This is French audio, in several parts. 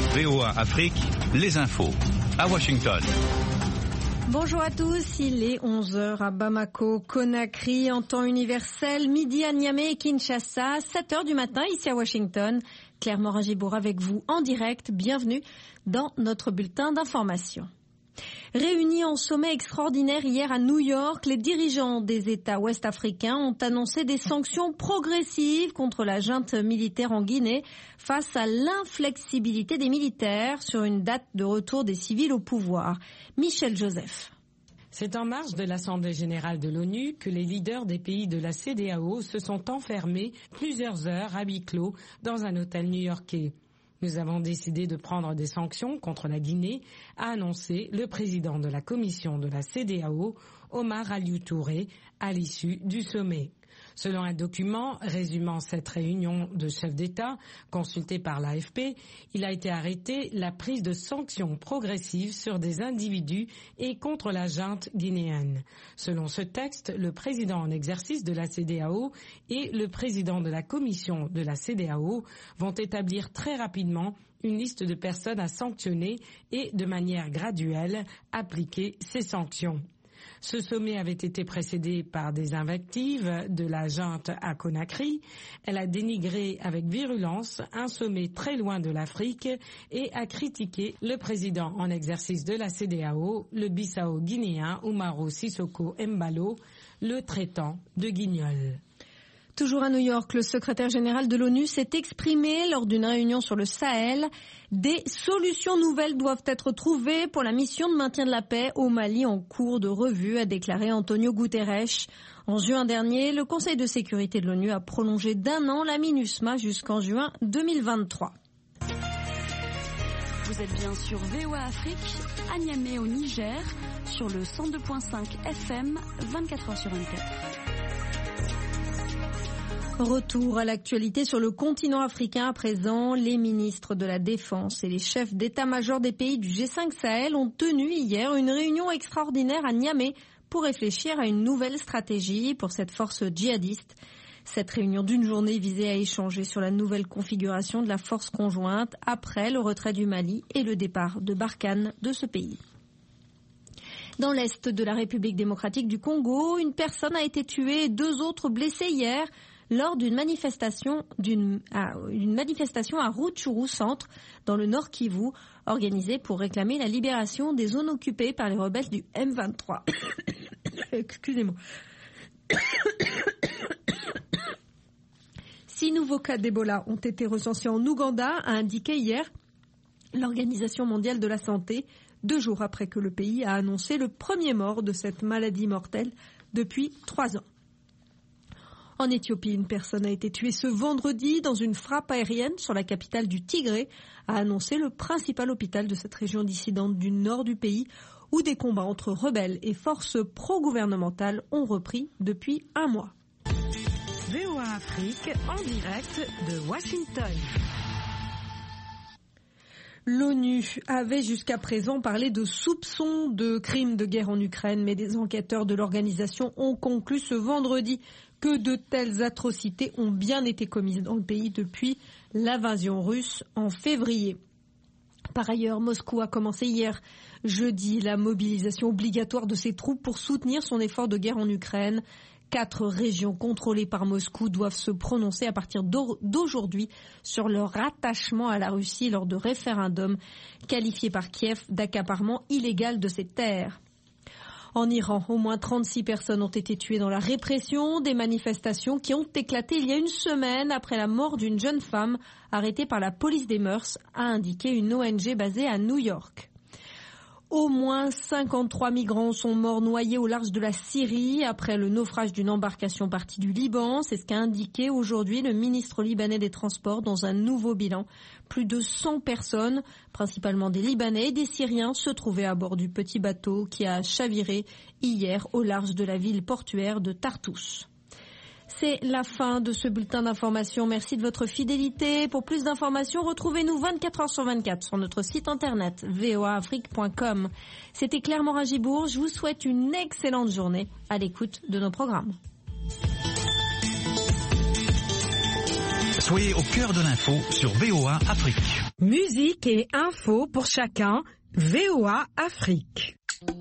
VOA Afrique, les infos. À Washington. Bonjour à tous, il est 11h à Bamako, Conakry, en temps universel, midi à Niamey et Kinshasa, 7h du matin ici à Washington. Claire Morin-Gibour avec vous en direct, bienvenue dans notre bulletin d'information. Réunis en sommet extraordinaire hier à New York, les dirigeants des États ouest-africains ont annoncé des sanctions progressives contre la junte militaire en Guinée face à l'inflexibilité des militaires sur une date de retour des civils au pouvoir. Michel Joseph. C'est en marge de l'Assemblée générale de l'ONU que les leaders des pays de la CEDEAO se sont enfermés plusieurs heures à huis clos dans un hôtel new-yorkais. Nous avons décidé de prendre des sanctions contre la Guinée, a annoncé le président de la commission de la CEDEAO, Omar Aliou Touré, à l'issue du sommet. Selon un document résumant cette réunion de chefs d'État, consulté par l'AFP, il a été arrêté la prise de sanctions progressives sur des individus et contre la junte guinéenne. Selon ce texte, le président en exercice de la CEDEAO et le président de la commission de la CEDEAO vont établir très rapidement une liste de personnes à sanctionner et, de manière graduelle, appliquer ces sanctions. Ce sommet avait été précédé par des invectives de la junte à Conakry. Elle a dénigré avec virulence un sommet très loin de l'Afrique et a critiqué le président en exercice de la CEDEAO, le Bissau guinéen Umaro Sissoko Embalo, le traitant de guignol. Toujours à New York, le secrétaire général de l'ONU s'est exprimé lors d'une réunion sur le Sahel. Des solutions nouvelles doivent être trouvées pour la mission de maintien de la paix au Mali en cours de revue, a déclaré Antonio Guterres. En juin dernier, le Conseil de sécurité de l'ONU a prolongé d'1 an la MINUSMA jusqu'en juin 2023. Vous êtes bien sur VOA Afrique, à Niamey au Niger, sur le 102.5 FM, 24h sur 24. Retour à l'actualité sur le continent africain à présent. Les ministres de la Défense et les chefs d'état-major des pays du G5 Sahel ont tenu hier une réunion extraordinaire à Niamey pour réfléchir à une nouvelle stratégie pour cette force djihadiste. Cette réunion d'une journée visait à échanger sur la nouvelle configuration de la force conjointe après le retrait du Mali et le départ de Barkhane de ce pays. Dans l'est de la République démocratique du Congo, une personne a été tuée et 2 autres blessées hier lors d'une manifestation à Rutshuru Centre, dans le Nord Kivu, organisée pour réclamer la libération des zones occupées par les rebelles du M23. Excusez-moi. 6 nouveaux cas d'Ebola ont été recensés en Ouganda, a indiqué hier l'Organisation mondiale de la santé, 2 jours après que le pays a annoncé le premier mort de cette maladie mortelle depuis 3 ans. En Éthiopie, une personne a été tuée ce vendredi dans une frappe aérienne sur la capitale du Tigré, a annoncé le principal hôpital de cette région dissidente du nord du pays, où des combats entre rebelles et forces pro-gouvernementales ont repris depuis 1 mois. VOA Afrique en direct de Washington. L'ONU avait jusqu'à présent parlé de soupçons de crimes de guerre en Ukraine, mais des enquêteurs de l'organisation ont conclu ce vendredi que de telles atrocités ont bien été commises dans le pays depuis l'invasion russe en février. Par ailleurs, Moscou a commencé hier jeudi la mobilisation obligatoire de ses troupes pour soutenir son effort de guerre en Ukraine. 4 régions contrôlées par Moscou doivent se prononcer à partir d'aujourd'hui sur leur rattachement à la Russie lors de référendums qualifiés par Kiev d'accaparement illégal de ses terres. En Iran, au moins 36 personnes ont été tuées dans la répression des manifestations qui ont éclaté il y a une semaine après la mort d'une jeune femme arrêtée par la police des mœurs, a indiqué une ONG basée à New York. Au moins 53 migrants sont morts noyés au large de la Syrie après le naufrage d'une embarcation partie du Liban. C'est ce qu'a indiqué aujourd'hui le ministre libanais des Transports dans un nouveau bilan. Plus de 100 personnes, principalement des Libanais et des Syriens, se trouvaient à bord du petit bateau qui a chaviré hier au large de la ville portuaire de Tartous. C'est la fin de ce bulletin d'information. Merci de votre fidélité. Pour plus d'informations, retrouvez-nous 24 heures sur 24 sur notre site internet voaafrique.com. C'était Claire Morin-Gibour. Je vous souhaite une excellente journée à l'écoute de nos programmes. Soyez au cœur de l'info sur VOA Afrique. Musique et info pour chacun, VOA Afrique.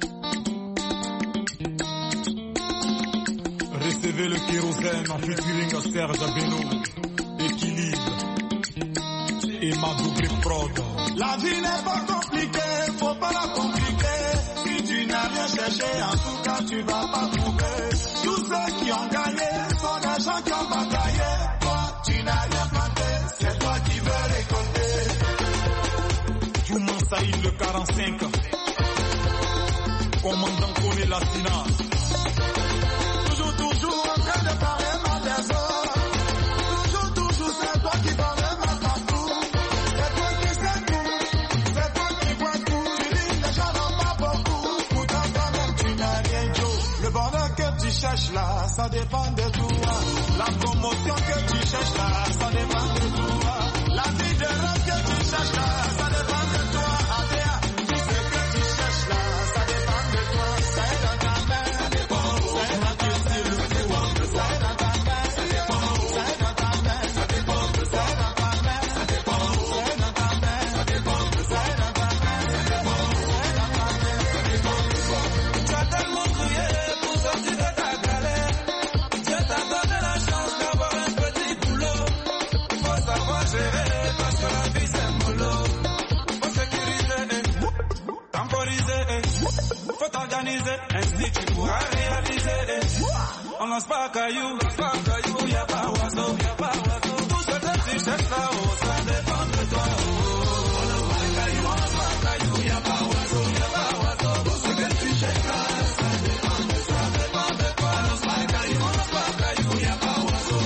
Recevez le kérosène en featuring à Serge Abeno, Équilibre et ma double prod. La vie n'est pas compliquée, faut pas la compliquer. Si tu n'as rien cherché, en tout cas tu vas pas trouver. Tous ceux qui ont gagné sont des gens qui ont bataillé. Toi, tu n'as rien planté, c'est toi qui veux récolter. Jouman Saïd le 45, commandant Koné Latina. Toujours en train de parler mal des autres. Toujours, c'est toi qui parles mal partout. C'est toi qui sais tout, c'est toi qui vois tout. Tu dis les gens n'ont pas beaucoup, pourtant toi-même tu n'as rien dit. Le bonheur que tu cherches là, ça dépend de toi. La promotion que tu cherches là, ça dépend de toi. La vie de rêve que tu cherches là, ça dépend de toi. Adéa, tout ce que tu cherches là, ça dépend de toi. Ça est dans ta main, ça dépend. Ça est dans ta main, ça dépend. Ça est dans ta main, ça dépend. Ça est dans ta main, ça dépend. Ça est dans ta main, ça dépend. Ça est dans ta main, ça dépend. Ça est dans ta main, ça dépend. Ça est dans ta main, ça dépend. Tu as tellement crié pour sortir de ta galère. Dieu t'a donné la chance d'avoir un petit boulot. Faut savoir gérer parce que la vie c'est mollo. Faut sécuriser, temporiser, faut t'organiser. Ainsi tu pourras réaliser. On lance pas caillou, y a pas oiseau. Tout ce que tu cherches là-haut, ça dépend de toi. On lance pas caillou, y a pas oiseau. Tout ce que tu cherches là, ça dépend de toi. On lance pas caillou, y a pas oiseau.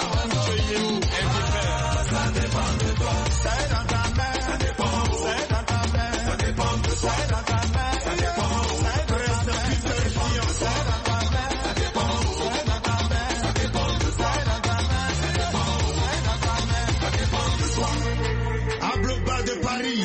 Ça dépend de toi. Ça est dans ta main, ça dépend. Ça est dans ta main, ça dépend de toi. Ça est dans ta main, ça dépend. Ça est dans ta main, ça dépend. Ça est dans ta main, ça dépend de toi. Ça est dans ta main, ça dépend. Ça est dans ta main, ça dépend de toi. Ablo Bas de Paris.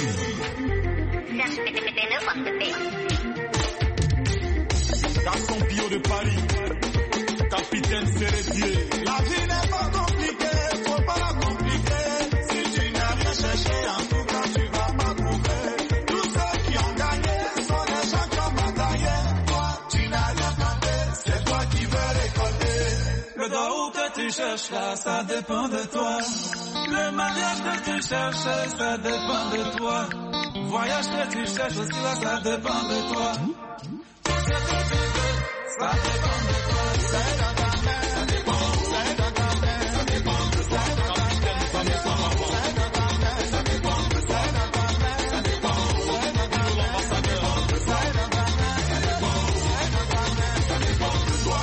Garçon Pio de Paris, capitaine Serretier. La vie n'est pas compliquée, faut pas la compliquer. Si tu n'as rien cherché, en tout cas tu vas pas trouver. Tous ceux qui ont gagné sont des gens qui ont bataillé. Toi, tu n'as rien planté, c'est toi qui veux récolter. Le doigt que tu cherches là, ça dépend de toi. Le mariage que tu cherches, ça dépend de toi. Voyage que tu cherches aussi là, ça dépend de toi. Tout ce que tu veux, ça dépend de toi. Ça est dans ta main, ça dépend. Ça est dans ta main, ça dépend. Ça est dans ta main, ça dépend. Ça est dans ta main, ça dépend. Ça est dans ta main, ça dépend. Ça est dans ta main, ça dépend. Ça est dans ta main, ça dépend. Ça est dans ta main, ça dépend de toi.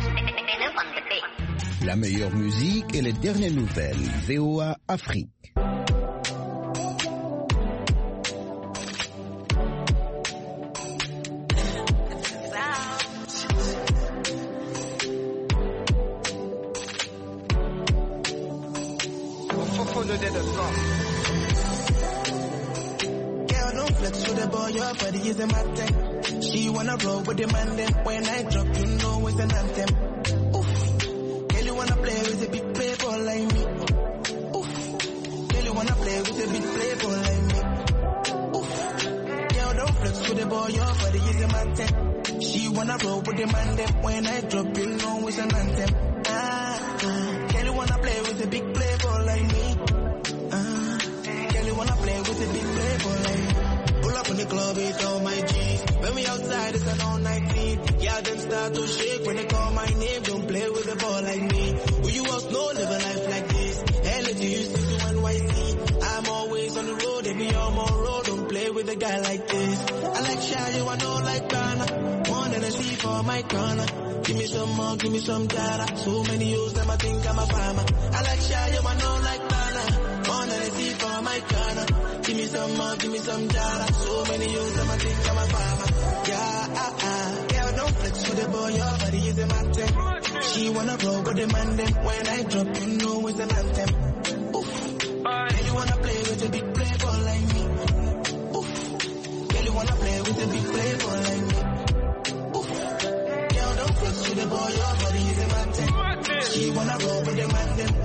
La meilleure musique et les dernières nouvelles. VOA Afrique. Girl, don't flex with the boy, your body is a matter. She wanna roll with the man, then when I drop, you know it's an anthem. Oof. Girl, you wanna play with a big playboy like me. Oof. Girl, you wanna play with a big playboy like me. Oof. Girl, don't flex with the boy, your body is a matter. She wanna roll with the man, then when I drop, you know it's an anthem. Girl, you wanna play with a big playboy like me. Girl, you wanna play with a big playboy like me. Pull up in the club with all my G's. When we outside, it's an all-night thing. Yeah, them start to shake when they call my name. Don't play with a ball like me. Who you else know live a life like this? Hell, if you used to do NYC. I'm always on the road, every arm on road. Don't play with a guy like this. I like shy, you I know like Ghana. More than a sea for my corner. Give me some more, give me some data. So many years, them I think I'm a farmer. I like shy, you I know like Ghana. More than a sea for my corner. Give me some more, give me some data. So many years, them I think I'm a farmer. Yeah, don't flex with the boy, your body is a matter. She wanna roll with the man, then when I drop in